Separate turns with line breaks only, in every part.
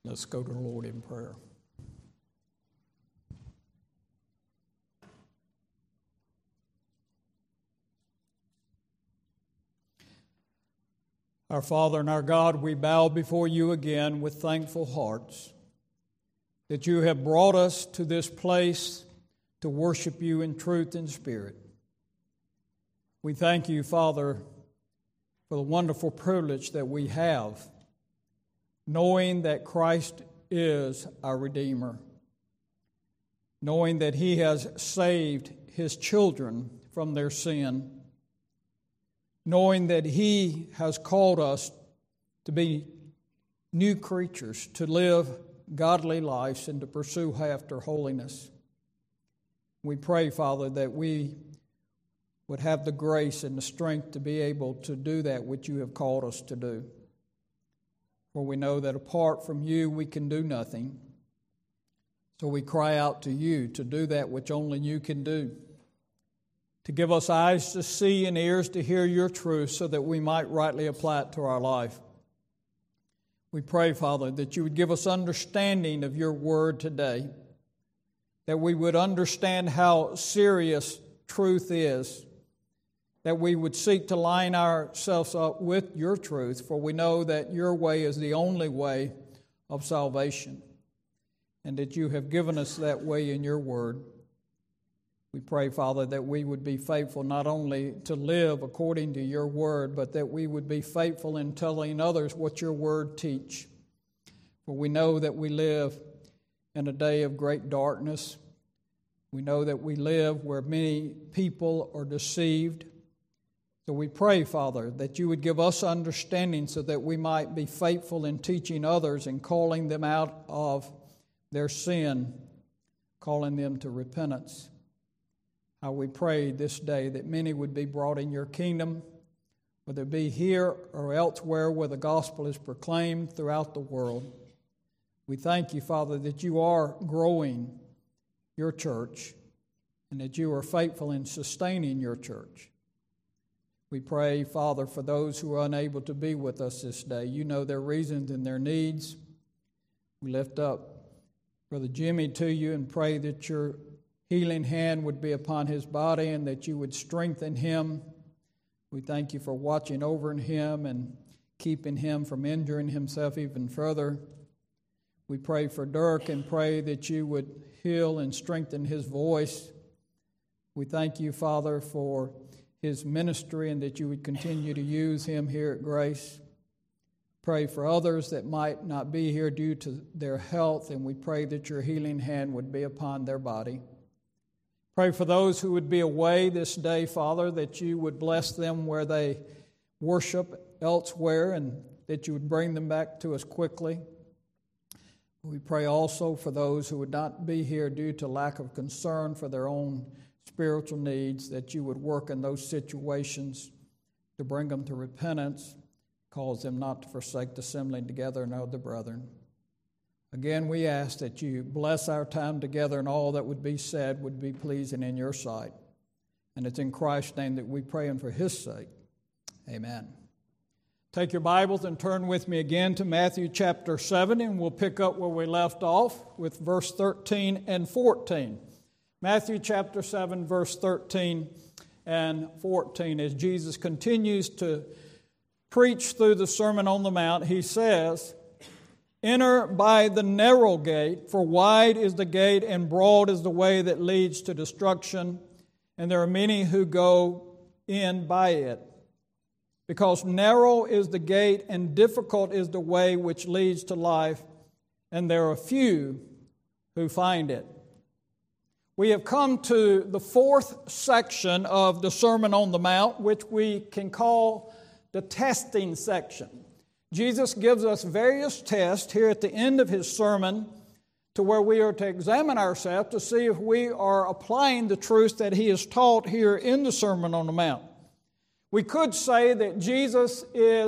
Let's go to the Lord in prayer. Our Father and our God, we bow before you again with thankful hearts that you have brought us to this place to worship you in truth and spirit. We thank you, Father, for the wonderful privilege that we have, knowing that Christ is our Redeemer, knowing that He has saved His children from their sin, knowing that He has called us to be new creatures, to live godly lives and to pursue after holiness. We pray, Father, that we would have the grace and the strength to be able to do that which you have called us to do. For we know that apart from you, we can do nothing. So we cry out to you to do that which only you can do, to give us eyes to see and ears to hear your truth so that we might rightly apply it to our life. We pray, Father, that you would give us understanding of your word today, that we would understand how serious truth is, that we would seek to line ourselves up with your truth, for we know that your way is the only way of salvation, and that you have given us that way in your word. We pray, Father, that we would be faithful not only to live according to your word, but that we would be faithful in telling others what your word teach. For we know that we live in a day of great darkness. We know that we live where many people are deceived. So we pray, Father, that you would give us understanding so that we might be faithful in teaching others and calling them out of their sin, calling them to repentance. How we pray this day that many would be brought in your kingdom, whether it be here or elsewhere where the gospel is proclaimed throughout the world. We thank you, Father, that you are growing your church and that you are faithful in sustaining your church. We pray, Father, for those who are unable to be with us this day. You know their reasons and their needs. We lift up Brother Jimmy to you and pray that your healing hand would be upon his body and that you would strengthen him. We thank you for watching over him and keeping him from injuring himself even further. We pray for Dirk and pray that you would heal and strengthen his voice. We thank you, Father, for his ministry and that you would continue to use him here at Grace. Pray for others that might not be here due to their health, and we pray that your healing hand would be upon their body. Pray for those who would be away this day, Father, that you would bless them where they worship elsewhere and that you would bring them back to us quickly. We pray also for those who would not be here due to lack of concern for their own spiritual needs, that you would work in those situations to bring them to repentance, cause them not to forsake the assembling together and of the brethren. Again, we ask that you bless our time together and all that would be said would be pleasing in your sight. And it's in Christ's name that we pray and for his sake. Amen. Take your Bibles and turn with me again to Matthew chapter 7, and we'll pick up where we left off with verse 13 and 14. Matthew chapter 7, verse 13 and 14. As Jesus continues to preach through the Sermon on the Mount, he says, "Enter by the narrow gate, for wide is the gate and broad is the way that leads to destruction, and there are many who go in by it. Because narrow is the gate and difficult is the way which leads to life, and there are few who find it." We have come to the fourth section of the Sermon on the Mount, which we can call the testing section. Jesus gives us various tests here at the end of his sermon to where we are to examine ourselves to see if we are applying the truth that he has taught here in the Sermon on the Mount. We could say that Jesus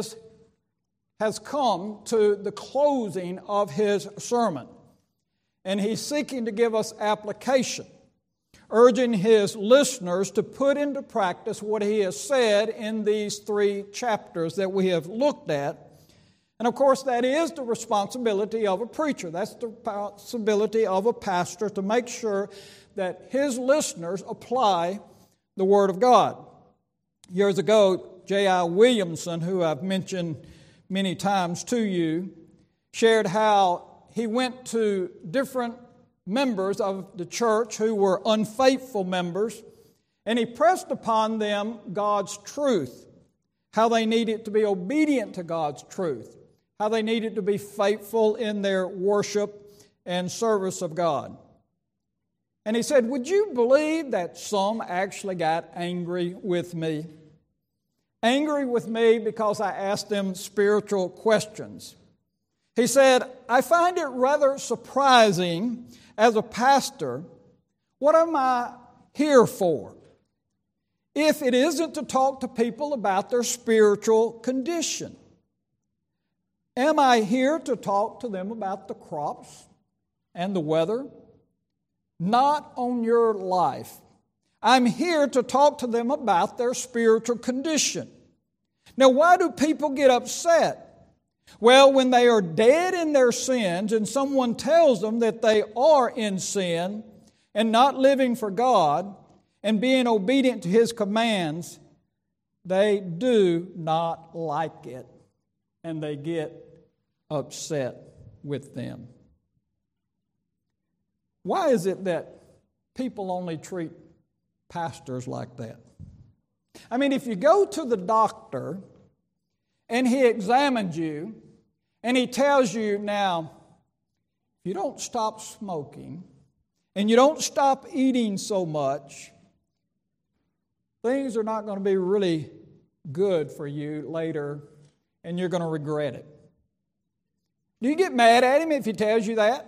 has come to the closing of his sermon, and he's seeking to give us application, urging his listeners to put into practice what he has said in these 3 chapters that we have looked at. And of course, that is the responsibility of a preacher. That's the responsibility of a pastor, to make sure that his listeners apply the Word of God. Years ago, J.I. Williamson, who I've mentioned many times to you, shared how he went to different members of the church who were unfaithful members, and he pressed upon them God's truth, how they needed to be obedient to God's truth, how they needed to be faithful in their worship and service of God. And he said, would you believe that some actually got angry with me? Angry with me because I asked them spiritual questions. He said, I find it rather surprising as a pastor, what am I here for? If it isn't to talk to people about their spiritual condition. Am I here to talk to them about the crops and the weather? Not on your life. I'm here to talk to them about their spiritual condition. Now, why do people get upset? Well, when they are dead in their sins and someone tells them that they are in sin and not living for God and being obedient to His commands, they do not like it, and they get upset with them. Why is it that people only treat pastors like that? I mean, if you go to the doctor and he examines you and he tells you, now, if you don't stop smoking and you don't stop eating so much, things are not going to be really good for you later and you're going to regret it. Do you get mad at him if he tells you that?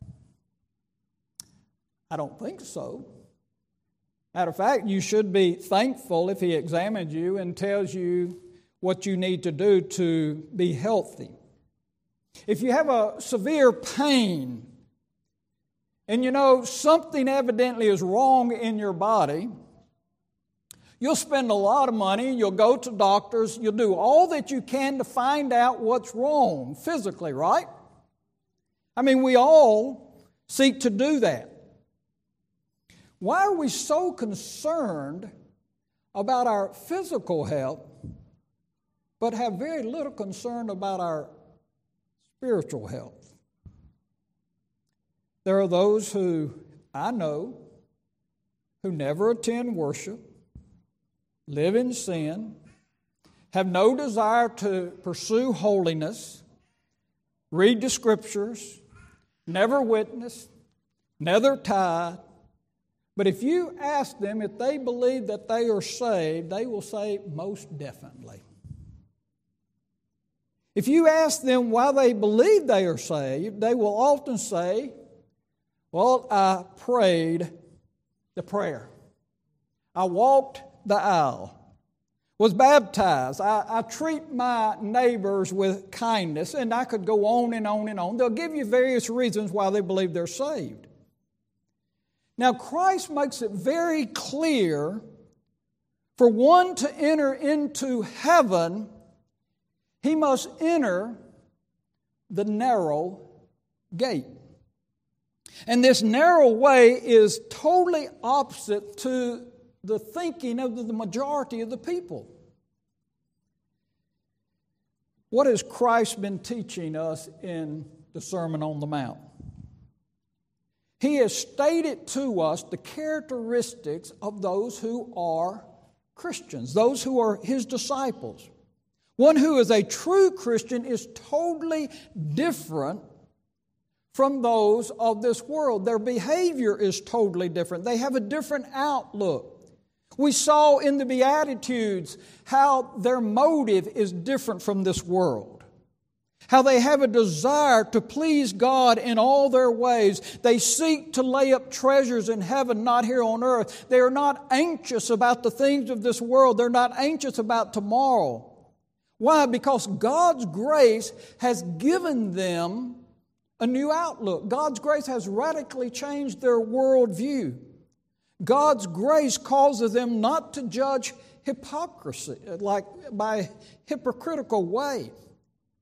I don't think so. Matter of fact, you should be thankful if he examines you and tells you what you need to do to be healthy. If you have a severe pain and you know something evidently is wrong in your body, you'll spend a lot of money, you'll go to doctors, you'll do all that you can to find out what's wrong physically, right? I mean, we all seek to do that. Why are we so concerned about our physical health, but have very little concern about our spiritual health? There are those who I know who never attend worship, live in sin, have no desire to pursue holiness, read the Scriptures, never witness, never tithe. But if you ask them if they believe that they are saved, they will say, most definitely. If you ask them why they believe they are saved, they will often say, well, I prayed the prayer. I walked the aisle, was baptized. I treat my neighbors with kindness, and I could go on and on and on. They'll give you various reasons why they believe they're saved. Now, Christ makes it very clear for one to enter into heaven, he must enter the narrow gate. And this narrow way is totally opposite to the thinking of the majority of the people. What has Christ been teaching us in the Sermon on the Mount? He has stated to us the characteristics of those who are Christians, those who are His disciples. One who is a true Christian is totally different from those of this world. Their behavior is totally different. They have a different outlook. We saw in the Beatitudes how their motive is different from this world. How they have a desire to please God in all their ways. They seek to lay up treasures in heaven, not here on earth. They are not anxious about the things of this world. They're not anxious about tomorrow. Why? Because God's grace has given them a new outlook. God's grace has radically changed their worldview. God's grace causes them not to judge hypocrisy, like by a hypocritical way,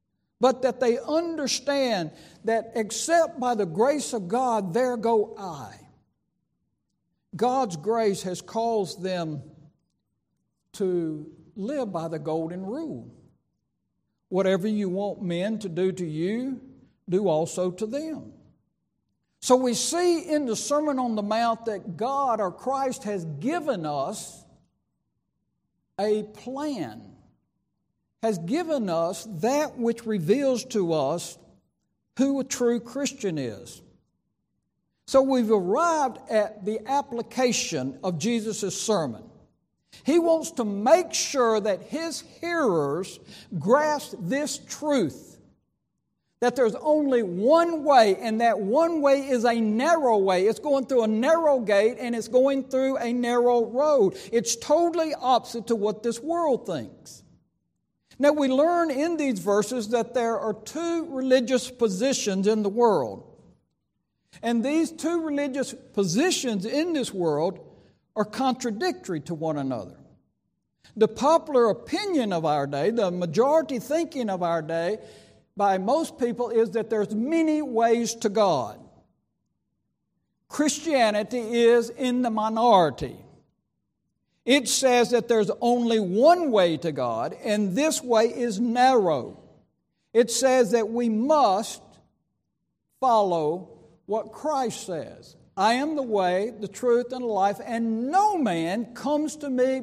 but that they understand that except by the grace of God, there go I. God's grace has caused them to live by the golden rule. Whatever you want men to do to you, do also to them. So we see in the Sermon on the Mount that God or Christ has given us a plan, has given us that which reveals to us who a true Christian is. So we've arrived at the application of Jesus' sermon. He wants to make sure that his hearers grasp this truth, that there's only one way, and that one way is a narrow way. It's going through a narrow gate, and it's going through a narrow road. It's totally opposite to what this world thinks. Now, we learn in these verses that there are two religious positions in the world. And these two religious positions in this world are contradictory to one another. The popular opinion of our day, the majority thinking of our day by most people, is that there's many ways to God. Christianity is in the minority. It says that there's only one way to God, and this way is narrow. It says that we must follow what Christ says. I am the way, the truth, and the life, and no man comes to me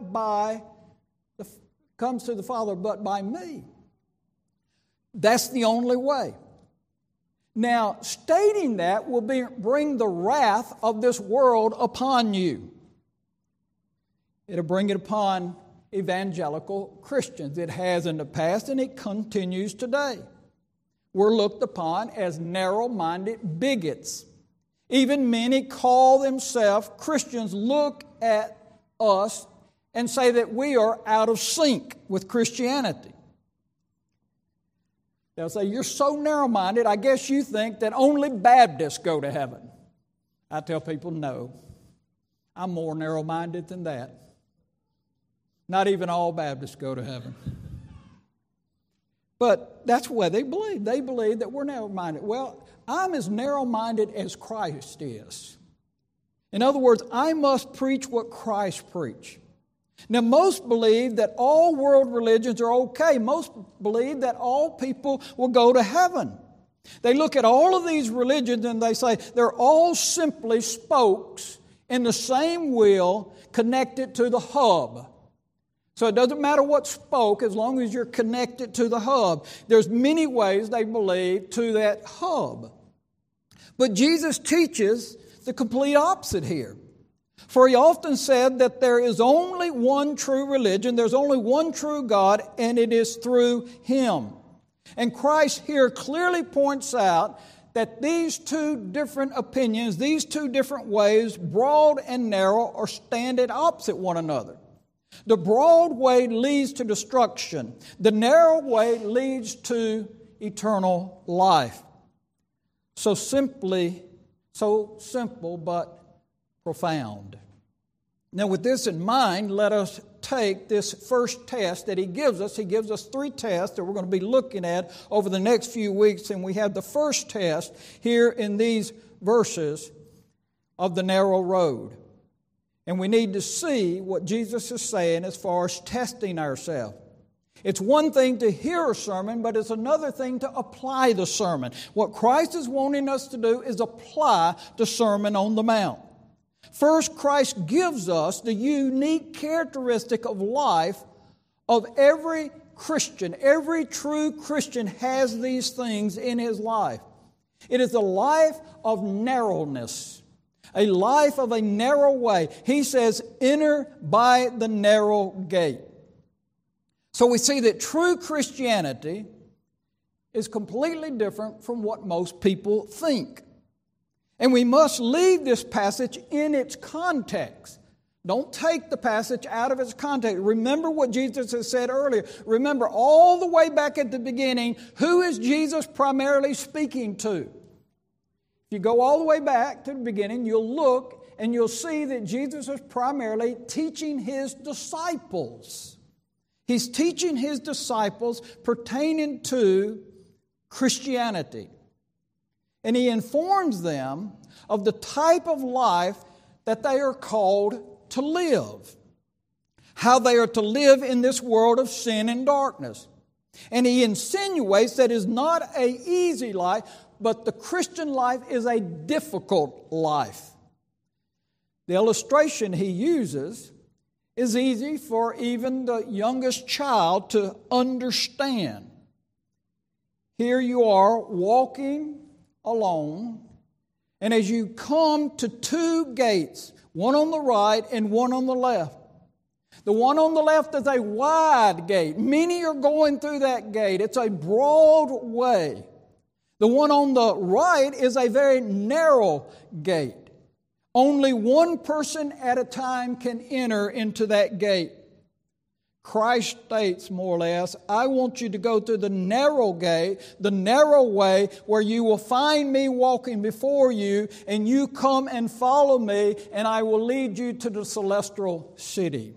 comes to the Father but by me. That's the only way. Now, stating that will bring the wrath of this world upon you. It'll bring it upon evangelical Christians. It has in the past, and it continues today. We're looked upon as narrow-minded bigots. Even many call themselves Christians look at us and say that we are out of sync with Christianity. They'll say, you're so narrow-minded, I guess you think that only Baptists go to heaven. I tell people, no. I'm more narrow-minded than that. Not even all Baptists go to heaven. But that's what they believe. They believe that we're narrow-minded. Well, I'm as narrow-minded as Christ is. In other words, I must preach what Christ preached. Now, most believe that all world religions are okay. Most believe that all people will go to heaven. They look at all of these religions and they say they're all simply spokes in the same wheel connected to the hub. So it doesn't matter what spoke as long as you're connected to the hub. There's many ways, they believe, to that hub. But Jesus teaches the complete opposite here. For he often said that there is only one true religion, there's only one true God, and it is through him. And Christ here clearly points out that these two different opinions, these two different ways, broad and narrow, are standing opposite one another. The broad way leads to destruction. The narrow way leads to eternal life. So simple but profound. Now, with this in mind, let us take this first test that he gives us. He gives us 3 tests that we're going to be looking at over the next few weeks. And we have the first test here in these verses of the narrow road. And we need to see what Jesus is saying as far as testing ourselves. It's one thing to hear a sermon, but it's another thing to apply the sermon. What Christ is wanting us to do is apply the Sermon on the Mount. First, Christ gives us the unique characteristic of life of every Christian. Every true Christian has these things in his life. It is a life of narrowness. A life of a narrow way. He says, enter by the narrow gate. So we see that true Christianity is completely different from what most people think. And we must leave this passage in its context. Don't take the passage out of its context. Remember what Jesus has said earlier. Remember all the way back at the beginning, who is Jesus primarily speaking to? If you go all the way back to the beginning, you'll look and you'll see that Jesus was primarily teaching his disciples. He's teaching his disciples pertaining to Christianity. And he informs them of the type of life that they are called to live. How they are to live in this world of sin and darkness. And he insinuates that it's not an easy life, but the Christian life is a difficult life. The illustration he uses is easy for even the youngest child to understand. Here you are walking alone, and as you come to two gates, one on the right and one on the left. The one on the left is a wide gate. Many are going through that gate. It's a broad way. The one on the right is a very narrow gate. Only one person at a time can enter into that gate. Christ states more or less, I want you to go through the narrow gate, the narrow way, where you will find me walking before you, and you come and follow me, and I will lead you to the celestial city.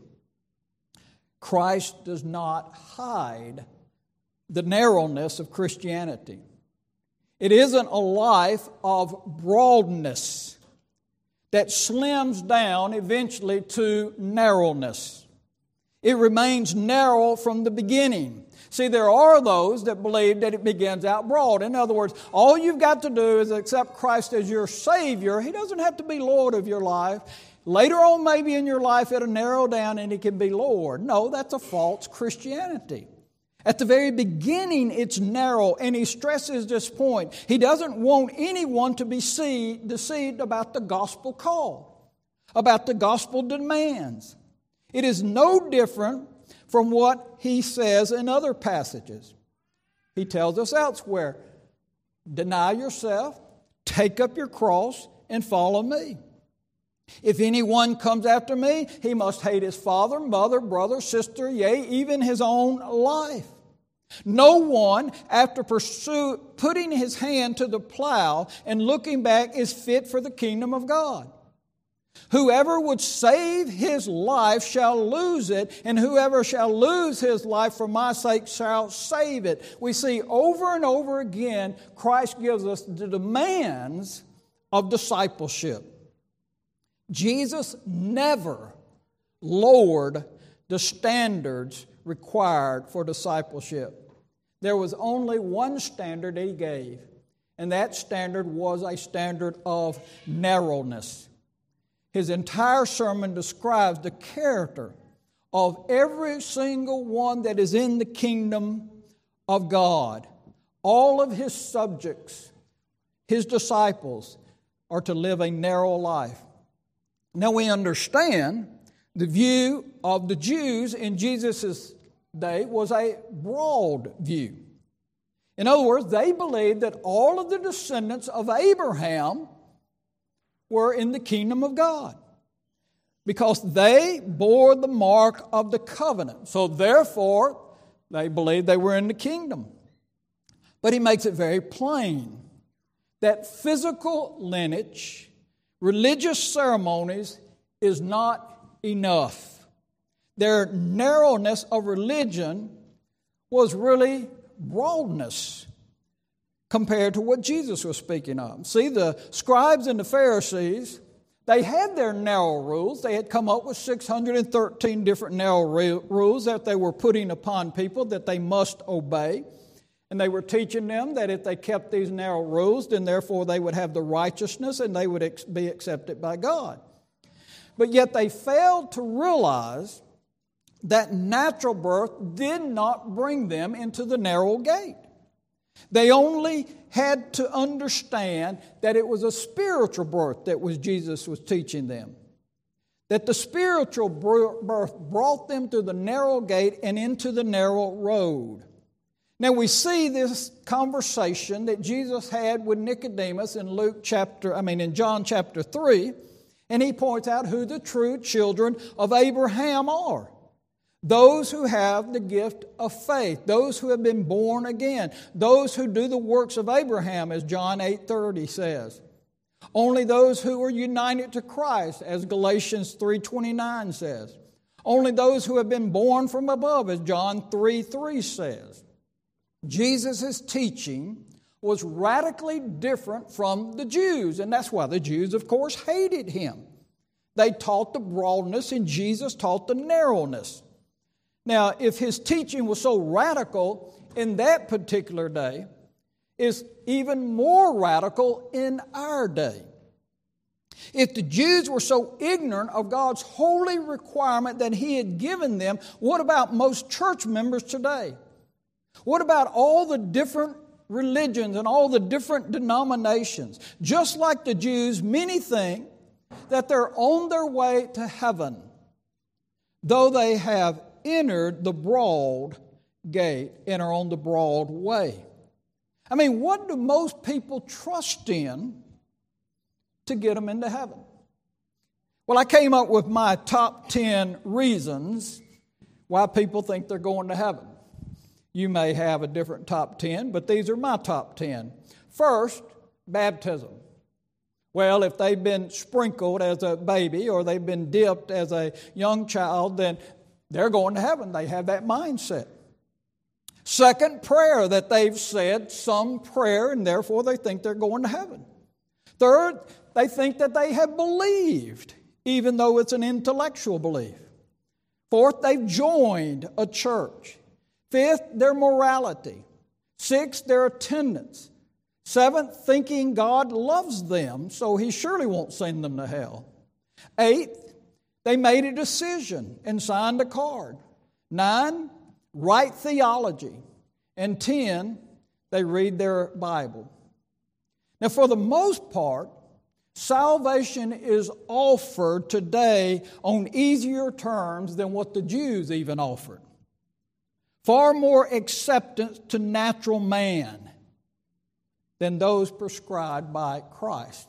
Christ does not hide the narrowness of Christianity. It isn't a life of broadness that slims down eventually to narrowness. It remains narrow from the beginning. See, there are those that believe that it begins out broad. In other words, all you've got to do is accept Christ as your Savior. He doesn't have to be Lord of your life. Later on, maybe in your life, it'll narrow down and He can be Lord. No, that's a false Christianity. At the very beginning, it's narrow, and he stresses this point. He doesn't want anyone to be deceived about the gospel call, about the gospel demands. It is no different from what he says in other passages. He tells us elsewhere, deny yourself, take up your cross, and follow me. If anyone comes after me, he must hate his father, mother, brother, sister, yea, even his own life. No one, after putting his hand to the plow and looking back, is fit for the kingdom of God. Whoever would save his life shall lose it, and whoever shall lose his life for my sake shall save it. We see over and over again, Christ gives us the demands of discipleship. Jesus never lowered the standards required for discipleship. There was only one standard He gave, and that standard was a standard of narrowness. His entire sermon describes the character of every single one that is in the kingdom of God. All of His subjects, His disciples, are to live a narrow life. Now we understand the view of the Jews in Jesus' day was a broad view. In other words, they believed that all of the descendants of Abraham were in the kingdom of God because they bore the mark of the covenant. So therefore, they believed they were in the kingdom. But he makes it very plain that physical lineage, religious ceremonies is not enough. Their narrowness of religion was really broadness compared to what Jesus was speaking of. See, the scribes and the Pharisees, they had their narrow rules. They had come up with 613 different narrow rules that they were putting upon people that they must obey. And they were teaching them that if they kept these narrow rules, then therefore they would have the righteousness and they would be accepted by God. But yet they failed to realize that natural birth did not bring them into the narrow gate. They only had to understand that it was a spiritual birth that Jesus was teaching them. That the spiritual birth brought them to the narrow gate and into the narrow road. Now we see this conversation that Jesus had with Nicodemus in John chapter 3, and he points out who the true children of Abraham are. Those who have the gift of faith, those who have been born again, those who do the works of Abraham, as John 8:30 says. Only those who are united to Christ, as Galatians 3:29 says. Only those who have been born from above, as John 3:3 says. Jesus' teaching was radically different from the Jews, and that's why the Jews, of course, hated him. They taught the broadness, and Jesus taught the narrowness. Now, if his teaching was so radical in that particular day, it's even more radical in our day. If the Jews were so ignorant of God's holy requirement that he had given them, what about most church members today? What about all the different religions and all the different denominations? Just like the Jews, many think that they're on their way to heaven, though they have entered the broad gate and are on the broad way. I mean, what do most people trust in to get them into heaven? Well, I came up with my top 10 reasons why people think they're going to heaven. You may have a different top 10, but these are my top 10. First, baptism. Well, if they've been sprinkled as a baby or they've been dipped as a young child, then they're going to heaven. They have that mindset. Second, prayer, that they've said some prayer and therefore they think they're going to heaven. Third, they think that they have believed, even though it's an intellectual belief. Fourth, they've joined a church. Fifth, their morality. Sixth, their attendance. Seventh, thinking God loves them, so he surely won't send them to hell. Eighth, they made a decision and signed a card. 9, right theology. And 10, they read their Bible. Now, for the most part, salvation is offered today on easier terms than what the Jews even offered. Far more acceptance to natural man than those prescribed by Christ.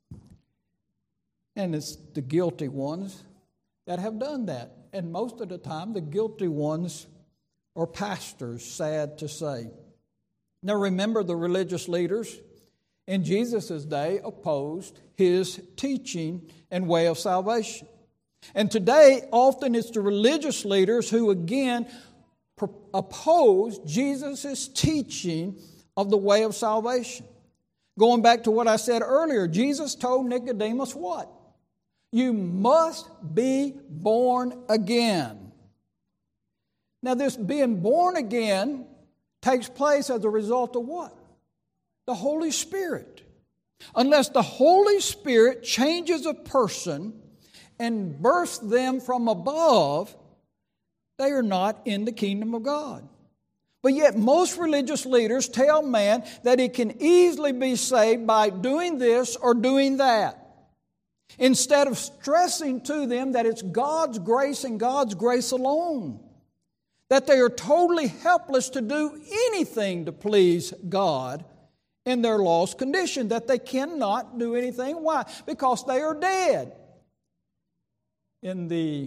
And it's the guilty ones that have done that. And most of the time, the guilty ones are pastors, sad to say. Now remember, the religious leaders in Jesus' day opposed his teaching and way of salvation. And today, often it's the religious leaders who again oppose Jesus' teaching of the way of salvation. Going back to what I said earlier, Jesus told Nicodemus what? You must be born again. Now, this being born again takes place as a result of what? The Holy Spirit. Unless the Holy Spirit changes a person and births them from above, they are not in the kingdom of God. But yet most religious leaders tell man that he can easily be saved by doing this or doing that, instead of stressing to them that it's God's grace and God's grace alone, that they are totally helpless to do anything to please God in their lost condition, that they cannot do anything. Why? Because they are dead. In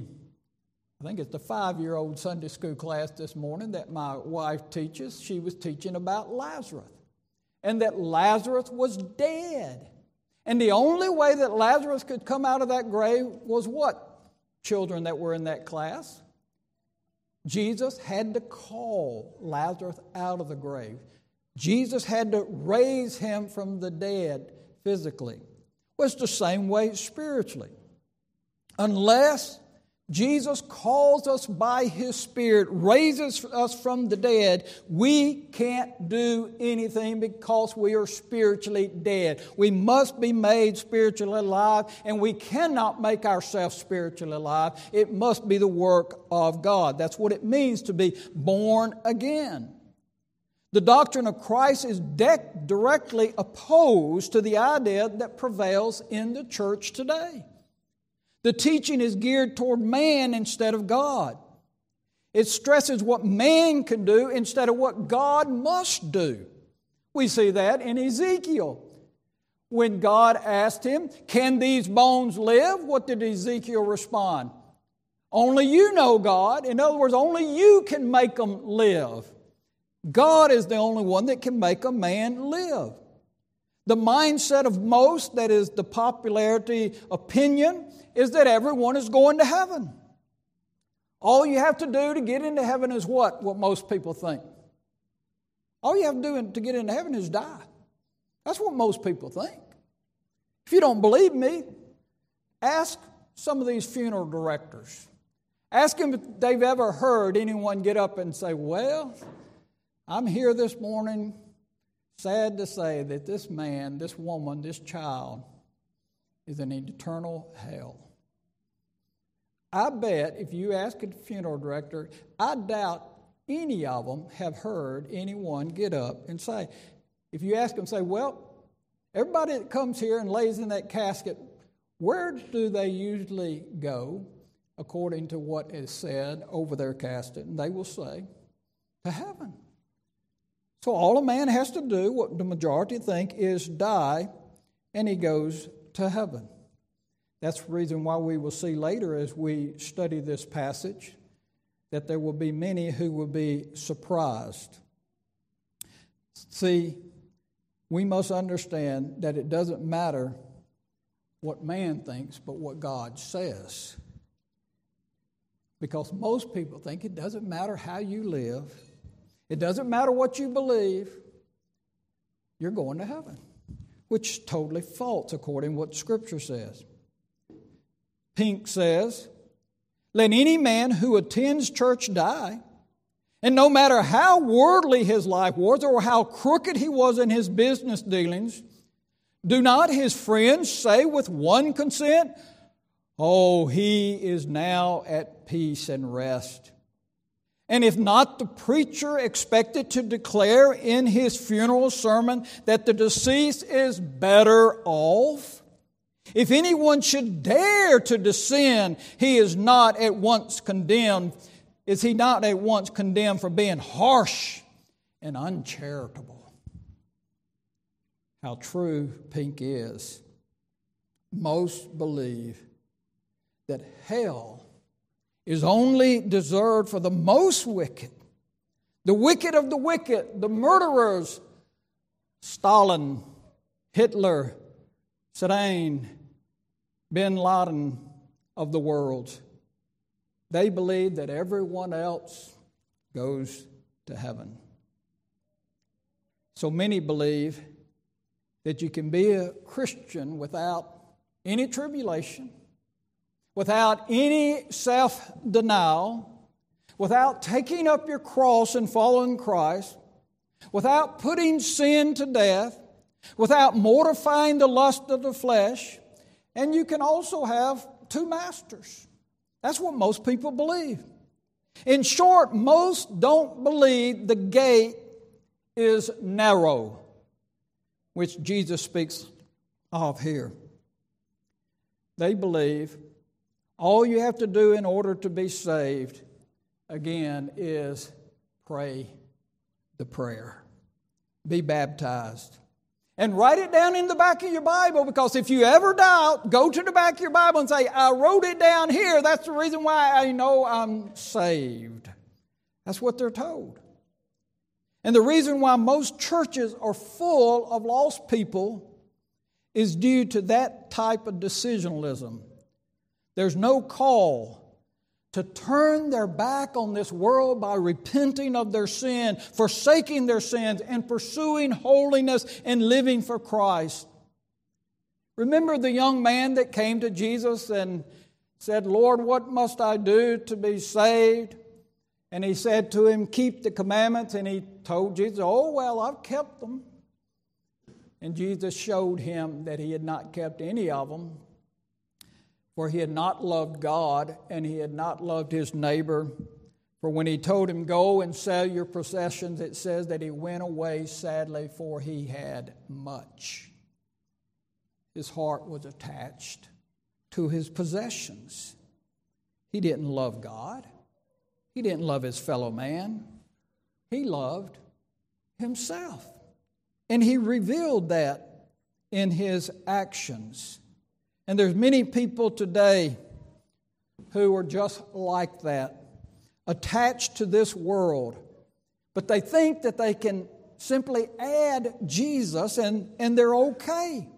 I think it's the 5-year-old Sunday school class this morning that my wife teaches, she was teaching about Lazarus, and that Lazarus was dead. And the only way that Lazarus could come out of that grave was what? Children that were in that class. Jesus had to call Lazarus out of the grave. Jesus had to raise him from the dead physically. Well, it's the same way spiritually. Unless Jesus calls us by his Spirit, raises us from the dead, we can't do anything because we are spiritually dead. We must be made spiritually alive, and we cannot make ourselves spiritually alive. It must be the work of God. That's what it means to be born again. The doctrine of Christ is directly opposed to the idea that prevails in the church today. The teaching is geared toward man instead of God. It stresses what man can do instead of what God must do. We see that in Ezekiel. When God asked him, "Can these bones live?" What did Ezekiel respond? "Only you know, God." In other words, only you can make them live. God is the only one that can make a man live. The mindset of most, that is the popularity opinion, is that everyone is going to heaven. All you have to do to get into heaven is what? What most people think. All you have to do to get into heaven is die. That's what most people think. If you don't believe me, ask some of these funeral directors. Ask them if they've ever heard anyone get up and say, well, I'm here this morning, sad to say that this man, this woman, this child is in eternal hell. I bet if you ask a funeral director, I doubt any of them have heard anyone get up and say, if you ask them, say, well, everybody that comes here and lays in that casket, where do they usually go according to what is said over their casket? And they will say, to heaven. So all a man has to do, what the majority think, is die, and he goes to heaven. That's the reason why we will see later as we study this passage that there will be many who will be surprised. See, we must understand that it doesn't matter what man thinks, but what God says. Because most people think it doesn't matter how you live, it doesn't matter what you believe, you're going to heaven, which is totally false according to what Scripture says. Pink says, let any man who attends church die, and no matter how worldly his life was or how crooked he was in his business dealings, do not his friends say with one consent, oh, he is now at peace and rest. And if not the preacher expected to declare in his funeral sermon that the deceased is better off? If anyone should dare to descend, he is not at once condemned. Is he not at once condemned for being harsh and uncharitable? How true Pink is. Most believe that hell is only reserved for the most wicked, the wicked of the wicked, the murderers, Stalin, Hitler, Saddam, bin Laden of the world. They believe that everyone else goes to heaven. So many believe that you can be a Christian without any tribulation, without any self-denial, without taking up your cross and following Christ, without putting sin to death, without mortifying the lust of the flesh, and you can also have two masters. That's what most people believe. In short, most don't believe the gate is narrow, which Jesus speaks of here. They believe all you have to do in order to be saved, again, is pray the prayer. Be baptized. And write it down in the back of your Bible, because if you ever doubt, go to the back of your Bible and say, I wrote it down here. That's the reason why I know I'm saved. That's what they're told. And the reason why most churches are full of lost people is due to that type of decisionalism. There's no call to turn their back on this world by repenting of their sin, forsaking their sins, and pursuing holiness and living for Christ. Remember the young man that came to Jesus and said, Lord, what must I do to be saved? And he said to him, keep the commandments. And he told Jesus, oh, well, I've kept them. And Jesus showed him that he had not kept any of them, for he had not loved God and he had not loved his neighbor. For when he told him, go and sell your possessions, it says that he went away sadly, for he had much. His heart was attached to his possessions. He didn't love God. He didn't love his fellow man. He loved himself. And he revealed that in his actions. And there's many people today who are just like that, attached to this world. But they think that they can simply add Jesus and they're okay.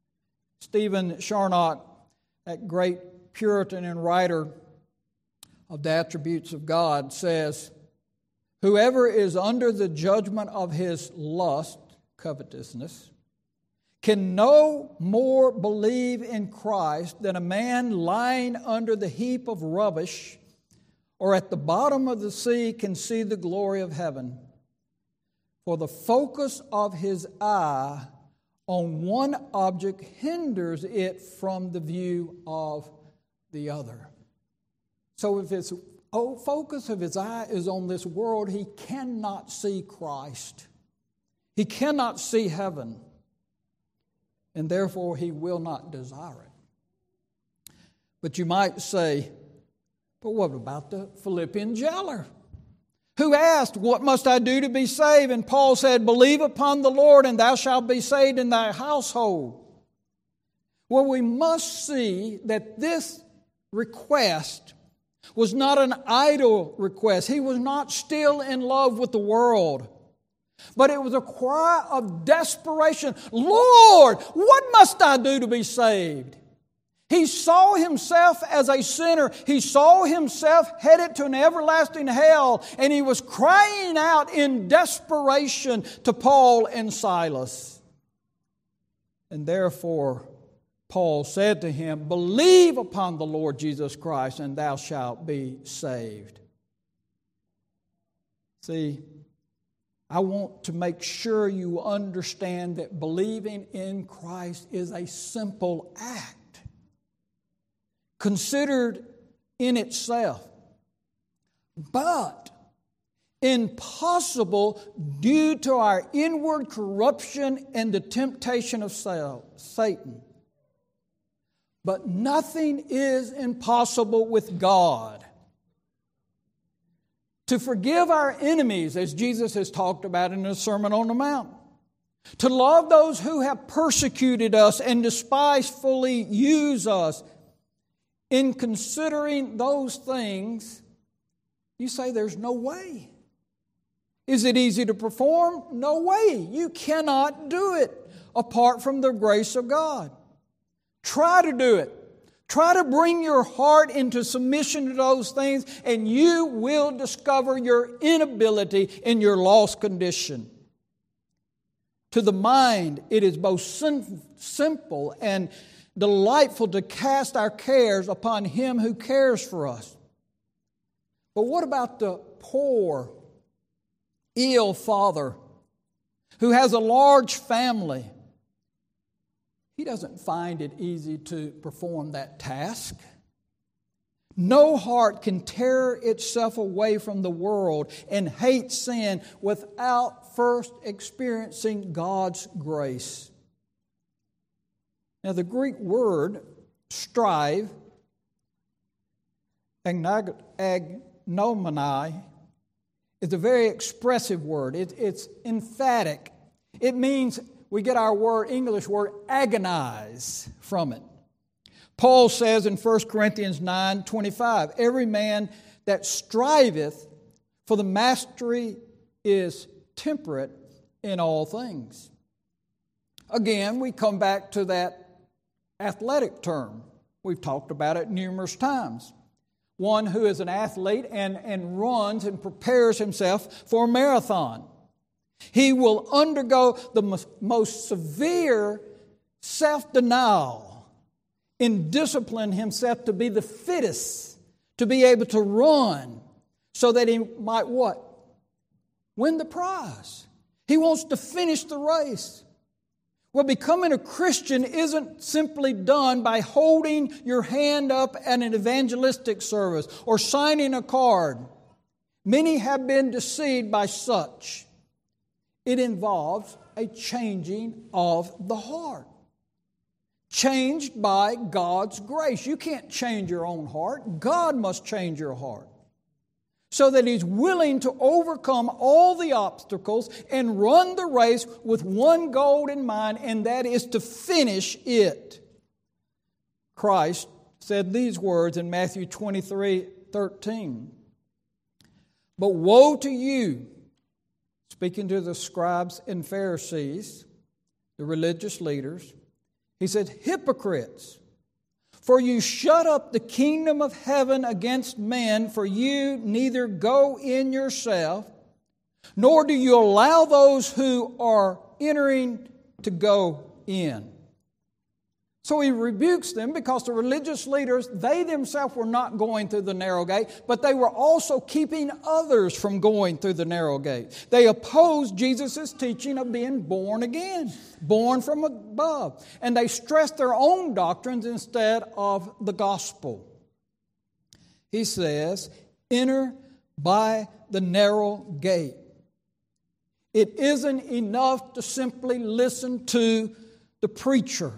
Stephen Charnock, that great Puritan and writer, of the attributes of God, says, whoever is under the judgment of his lust, covetousness, can no more believe in Christ than a man lying under the heap of rubbish or at the bottom of the sea can see the glory of heaven. For the focus of his eye on one object hinders it from the view of the other. So if his focus of his eye is on this world, he cannot see Christ. He cannot see heaven. And therefore he will not desire it. But you might say, but what about the Philippian jailer who asked, what must I do to be saved? And Paul said, believe upon the Lord and thou shalt be saved in thy household. Well, we must see that this request was not an idle request. He was not still in love with the world. But it was a cry of desperation. Lord, what must I do to be saved? He saw himself as a sinner. He saw himself headed to an everlasting hell. And he was crying out in desperation to Paul and Silas. And therefore, Paul said to him, believe upon the Lord Jesus Christ and thou shalt be saved. See, I want to make sure you understand that believing in Christ is a simple act, considered in itself, but impossible due to our inward corruption and the temptation of Satan. But nothing is impossible with God. To forgive our enemies, as Jesus has talked about in the Sermon on the Mount. To love those who have persecuted us and despisefully use us. In considering those things, you say there's no way. Is it easy to perform? No way. You cannot do it apart from the grace of God. Try to do it. Try to bring your heart into submission to those things, and you will discover your inability in your lost condition. To the mind, it is both simple and delightful to cast our cares upon Him who cares for us. But what about the poor, ill father who has a large family? He doesn't find it easy to perform that task. No heart can tear itself away from the world and hate sin without first experiencing God's grace. Now, the Greek word strive, agnomai, is a very expressive word. It's emphatic. It means we get our English word agonize from it. Paul says in 1 Corinthians 9:25, every man that striveth for the mastery is temperate in all things. Again, we come back to that athletic term. We've talked about it numerous times. One who is an athlete and runs and prepares himself for a marathon. He will undergo the most severe self-denial and discipline himself to be the fittest, to be able to run so that he might what? Win the prize. He wants to finish the race. Well, becoming a Christian isn't simply done by holding your hand up at an evangelistic service or signing a card. Many have been deceived by such. It involves a changing of the heart. Changed by God's grace. You can't change your own heart. God must change your heart. So that He's willing to overcome all the obstacles and run the race with one goal in mind, and that is to finish it. Christ said these words in Matthew 23:13. But woe to you, speaking to the scribes and Pharisees, the religious leaders, He said, hypocrites, For you shut up the kingdom of heaven against men, for you neither go in yourself, nor do you allow those who are entering to go in. So he rebukes them because the religious leaders, they themselves were not going through the narrow gate, but they were also keeping others from going through the narrow gate. They opposed Jesus' teaching of being born again, born from above. And they stressed their own doctrines instead of the gospel. He says, enter by the narrow gate. It isn't enough to simply listen to the preacher,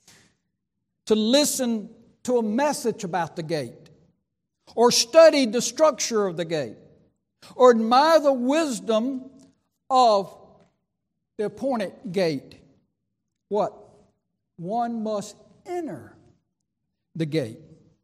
to listen to a message about the gate, or study the structure of the gate, or admire the wisdom of the appointed gate. What? One must enter the gate.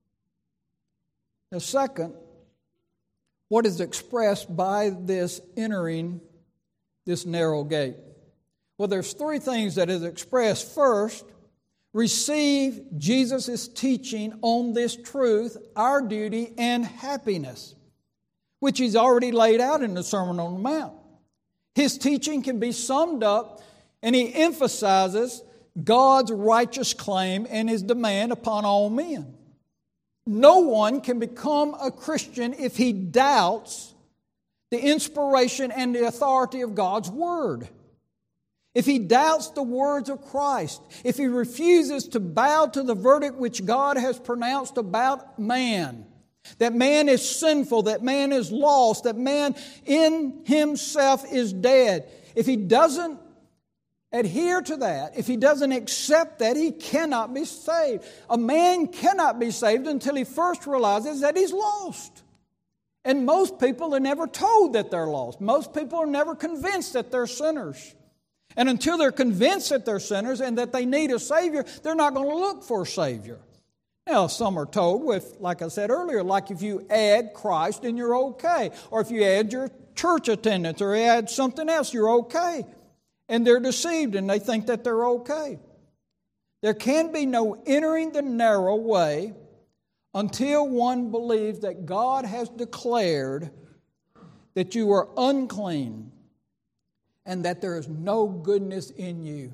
The second, what is expressed by this entering this narrow gate? Well, there's three things that is expressed. First, receive Jesus' teaching on this truth, our duty and happiness, which He's already laid out in the Sermon on the Mount. His teaching can be summed up, and He emphasizes God's righteous claim and His demand upon all men. No one can become a Christian if he doubts the inspiration and the authority of God's Word. If he doubts the words of Christ, if he refuses to bow to the verdict which God has pronounced about man, that man is sinful, that man is lost, that man in himself is dead, if he doesn't adhere to that, if he doesn't accept that, he cannot be saved. A man cannot be saved until he first realizes that he's lost. And most people are never told that they're lost. Most people are never convinced that they're sinners. And until they're convinced that they're sinners and that they need a Savior, they're not going to look for a Savior. Now, some are told, like I said earlier, like if you add Christ, then you're okay. Or if you add your church attendance or add something else, you're okay. And they're deceived and they think that they're okay. There can be no entering the narrow way until one believes that God has declared that you are unclean and that there is no goodness in you.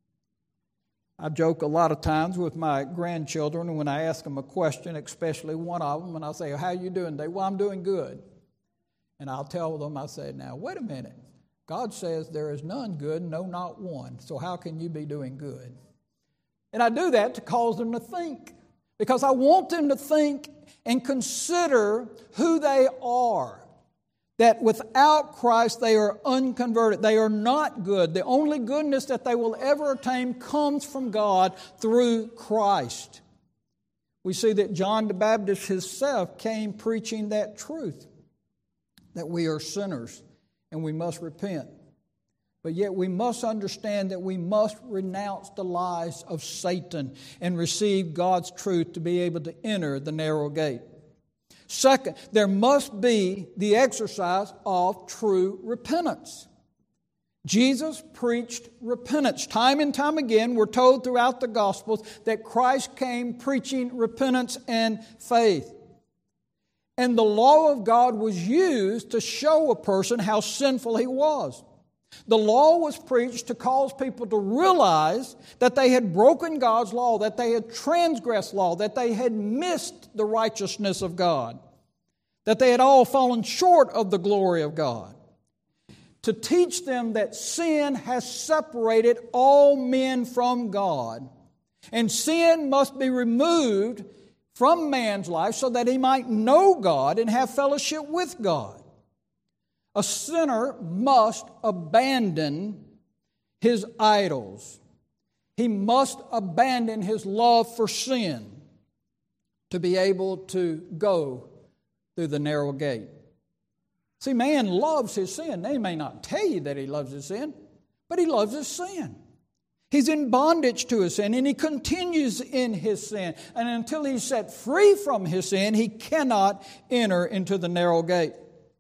I joke a lot of times with my grandchildren when I ask them a question, especially one of them, and I say, how are you doing today? Well, I'm doing good. And I'll tell them, I say, now, wait a minute. God says there is none good, no, not one. So how can you be doing good? And I do that to cause them to think. Because I want them to think and consider who they are. That without Christ they are unconverted. They are not good. The only goodness that they will ever attain comes from God through Christ. We see that John the Baptist himself came preaching that truth. That we are sinners and we must repent. But yet we must understand that we must renounce the lies of Satan and receive God's truth to be able to enter the narrow gate. Second, there must be the exercise of true repentance. Jesus preached repentance. Time and time again, we're told throughout the Gospels that Christ came preaching repentance and faith. And the law of God was used to show a person how sinful he was. The law was preached to cause people to realize that they had broken God's law, that they had transgressed law, that they had missed the righteousness of God, that they had all fallen short of the glory of God. To teach them that sin has separated all men from God, and sin must be removed from man's life so that he might know God and have fellowship with God. A sinner must abandon his idols. He must abandon his love for sin to be able to go through the narrow gate. See, man loves his sin. He may not tell you that he loves his sin, but he loves his sin. He's in bondage to his sin, and he continues in his sin. And until he's set free from his sin, he cannot enter into the narrow gate.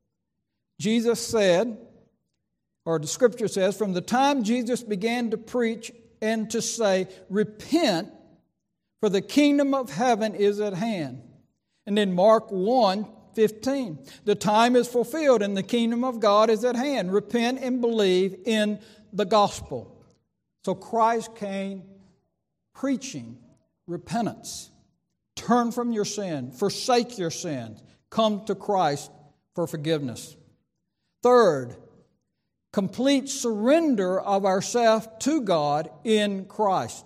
Jesus said, or the Scripture says, from the time Jesus began to preach and to say, repent, for the kingdom of heaven is at hand. And then Mark 1:15, the time is fulfilled and the kingdom of God is at hand. Repent and believe in the gospel. So Christ came preaching repentance. Turn from your sin, forsake your sins, come to Christ for forgiveness. Third, complete surrender of ourselves to God in Christ.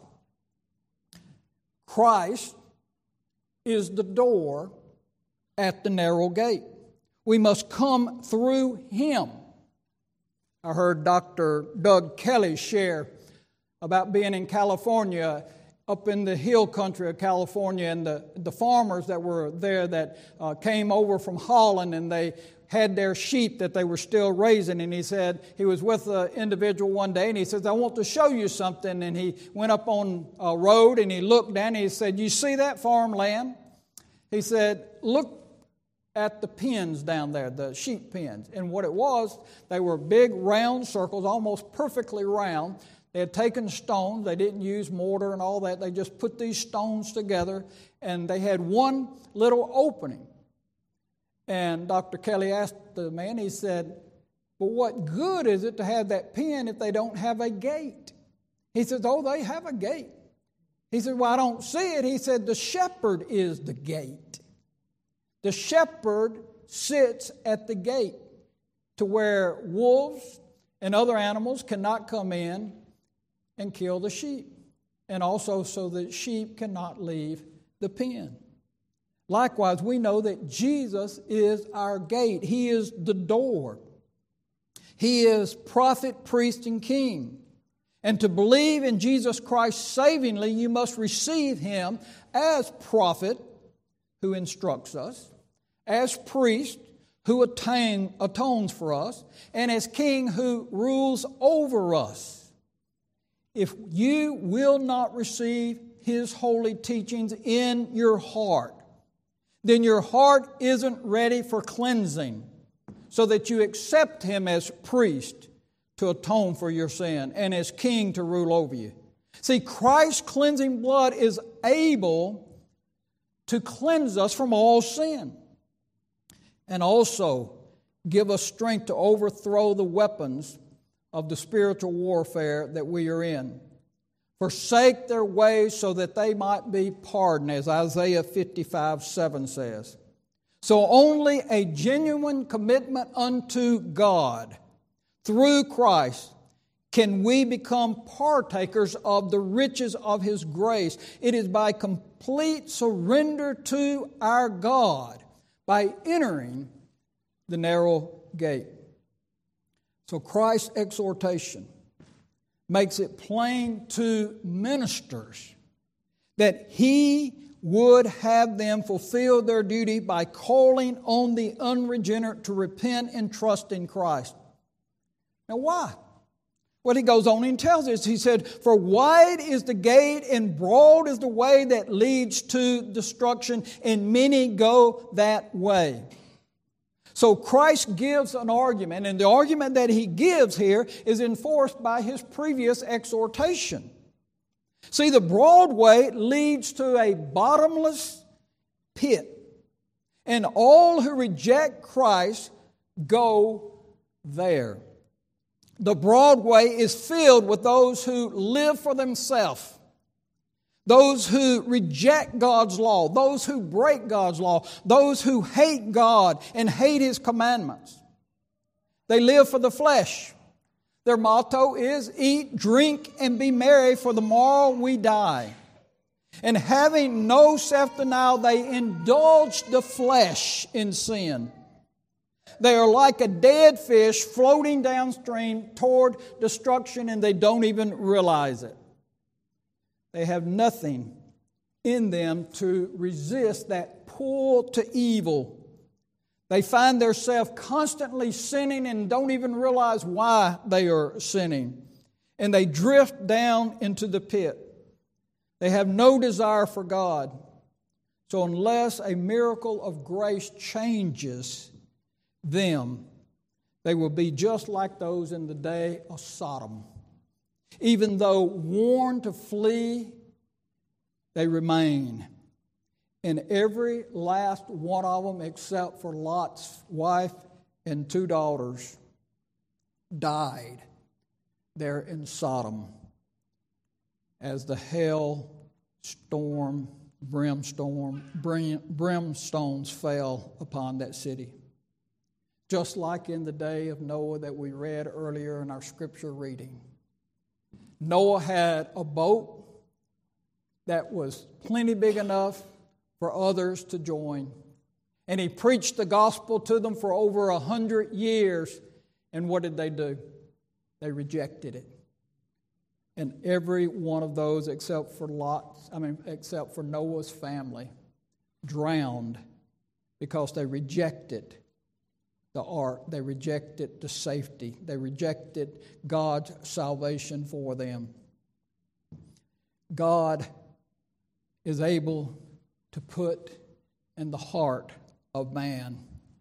Christ is the door at the narrow gate. We must come through Him. I heard Dr. Doug Kelly share about being in California, up in the hill country of California, and the farmers that were there that came over from Holland, and they had their sheep that they were still raising. And he said, he was with an individual one day, and he says, I want to show you something. And he went up on a road, and he looked down, and he said, you see that farmland? He said, look at the pens down there, the sheep pens. And what it was, they were big round circles, almost perfectly round. They had taken stones. They didn't use mortar and all that. They just put these stones together, and they had one little opening. And Dr. Kelly asked the man, he said, but what good is it to have that pen if they don't have a gate? He says, oh, they have a gate. He said, well, I don't see it. He said, the shepherd is the gate. The shepherd sits at the gate to where wolves and other animals cannot come in and kill the sheep, and also so that sheep cannot leave the pen. Likewise, we know that Jesus is our gate. He is the door. He is prophet, priest, and king. And to believe in Jesus Christ savingly, you must receive Him as prophet who instructs us, as priest who atones for us, and as king who rules over us. If you will not receive His holy teachings in your heart, then your heart isn't ready for cleansing, so that you accept Him as priest to atone for your sin and as king to rule over you. See, Christ's cleansing blood is able to cleanse us from all sin and also give us strength to overthrow the weapons of the spiritual warfare that we are in. Forsake their ways so that they might be pardoned, as Isaiah 55:7 says. So only a genuine commitment unto God through Christ can we become partakers of the riches of His grace. It is by complete surrender to our God, by entering the narrow gate. So Christ's exhortation makes it plain to ministers that He would have them fulfill their duty by calling on the unregenerate to repent and trust in Christ. Now why? Well, he goes on and tells us, he said, for wide is the gate and broad is the way that leads to destruction, and many go that way. So Christ gives an argument, and the argument that He gives here is enforced by His previous exhortation. See, the broad way leads to a bottomless pit, and all who reject Christ go there. The broad way is filled with those who live for themselves, those who reject God's law, those who break God's law, those who hate God and hate His commandments. They live for the flesh. Their motto is eat, drink, and be merry, for the morrow we die. And having no self-denial, they indulge the flesh in sin. They are like a dead fish floating downstream toward destruction, and they don't even realize it. They have nothing in them to resist that pull to evil. They find themselves constantly sinning and don't even realize why they are sinning. And they drift down into the pit. They have no desire for God. So unless a miracle of grace changes them, they will be just like those in the day of Sodom. Even though warned to flee they remain. And every last one of them, except for Lot's wife and 2 daughters, died there in Sodom as the hell storm, brimstones fell upon that city. Just like in the day of Noah that we read earlier in our scripture reading. Noah had a boat that was plenty big enough for others to join. And he preached the gospel to them for over 100 years. And what did they do? They rejected it. And every one of those except for Noah's family drowned because they rejected the ark. They rejected the safety. They rejected God's salvation for them. God is able to put in the heart of man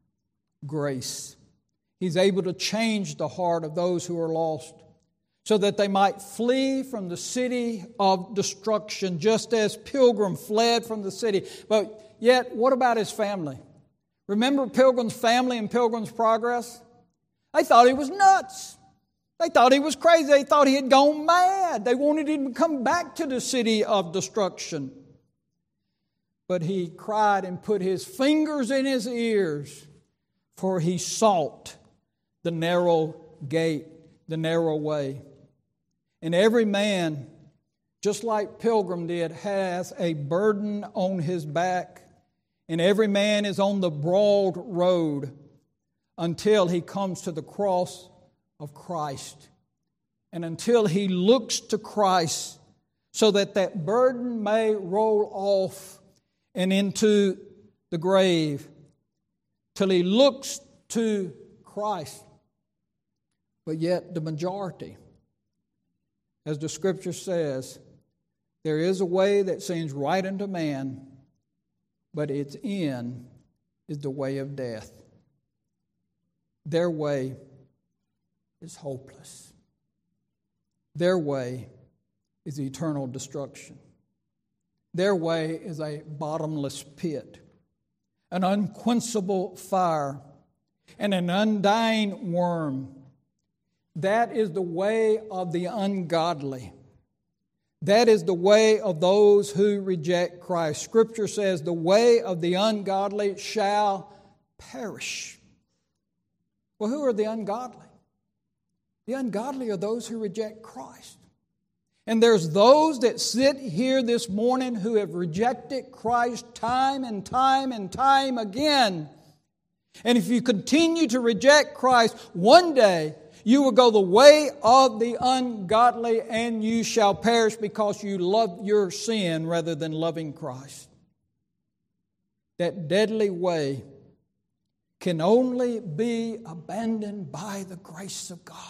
grace. He's able to change the heart of those who are lost so that they might flee from the city of destruction, just as Pilgrim fled from the city. But yet, what about his family? Remember Pilgrim's family in Pilgrim's Progress? They thought he was nuts. They thought he was crazy. They thought he had gone mad. They wanted him to come back to the city of destruction. But he cried and put his fingers in his ears, for he sought the narrow gate, the narrow way. And every man, just like Pilgrim did, has a burden on his back. And every man is on the broad road until he comes to the cross of Christ. And until he looks to Christ so that that burden may roll off and into the grave. Till he looks to Christ. But yet the majority, as the Scripture says, there is a way that seems right unto man, but its end is the way of death. Their way is hopeless. Their way is eternal destruction. Their way is a bottomless pit, an unquenchable fire, and an undying worm. That is the way of the ungodly. That is the way of those who reject Christ. Scripture says the way of the ungodly shall perish. Well, who are the ungodly? The ungodly are those who reject Christ. And there's those that sit here this morning who have rejected Christ time and time and time again. And if you continue to reject Christ, one day you will go the way of the ungodly and you shall perish because you love your sin rather than loving Christ. That deadly way can only be abandoned by the grace of God.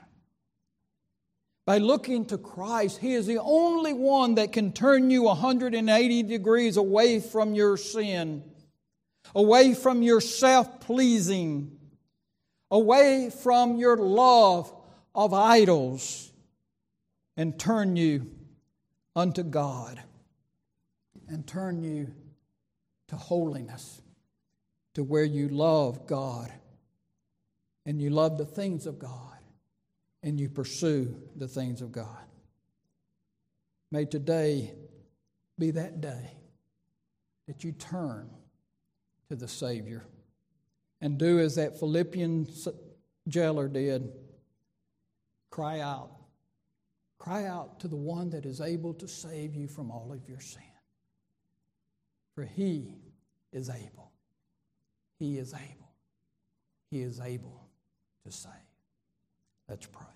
By looking to Christ, He is the only one that can turn you 180 degrees away from your sin, away from your self-pleasing, away from your love of idols, and turn you unto God, and turn you to holiness, to where you love God, and you love the things of God, and you pursue the things of God. May today be that day that you turn to the Savior and do as that Philippian jailer did. Cry out. Cry out to the one that is able to save you from all of your sin. For He is able. He is able. He is able to save. Let's pray.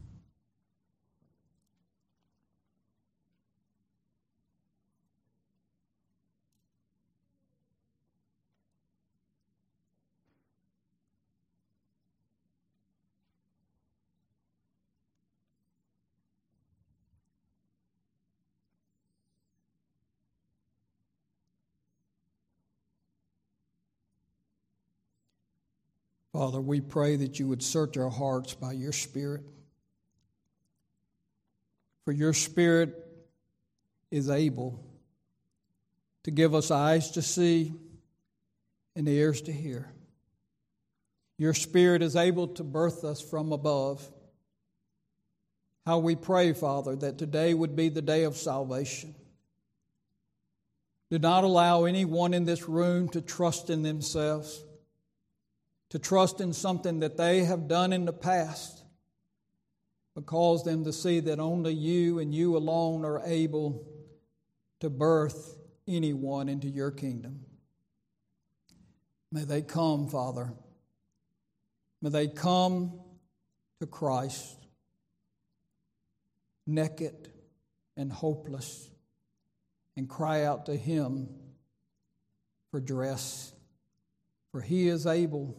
Father, we pray that you would search our hearts by your Spirit. For your Spirit is able to give us eyes to see and ears to hear. Your Spirit is able to birth us from above. How we pray, Father, that today would be the day of salvation. Do not allow anyone in this room to trust in themselves, to trust in something that they have done in the past, but cause them to see that only you and you alone are able to birth anyone into your kingdom. May they come, Father. May they come to Christ, naked and hopeless, and cry out to Him for dress. For He is able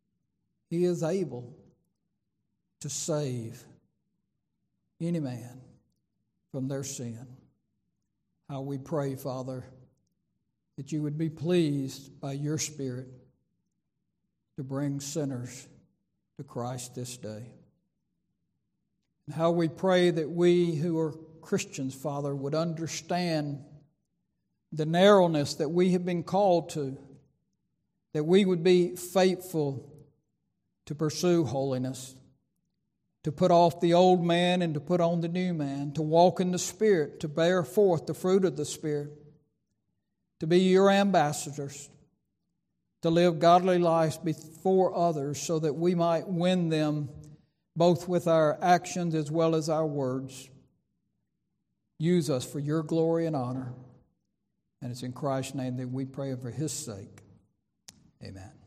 to save any man from their sin. How we pray, Father, that you would be pleased by your Spirit to bring sinners to Christ this day. And how we pray that we who are Christians, Father, would understand the narrowness that we have been called to, that we would be faithful to pursue holiness, to put off the old man and to put on the new man, to walk in the Spirit, to bear forth the fruit of the Spirit, to be your ambassadors, to live godly lives before others so that we might win them both with our actions as well as our words. Use us for your glory and honor. And it's in Christ's name that we pray for His sake. Amen.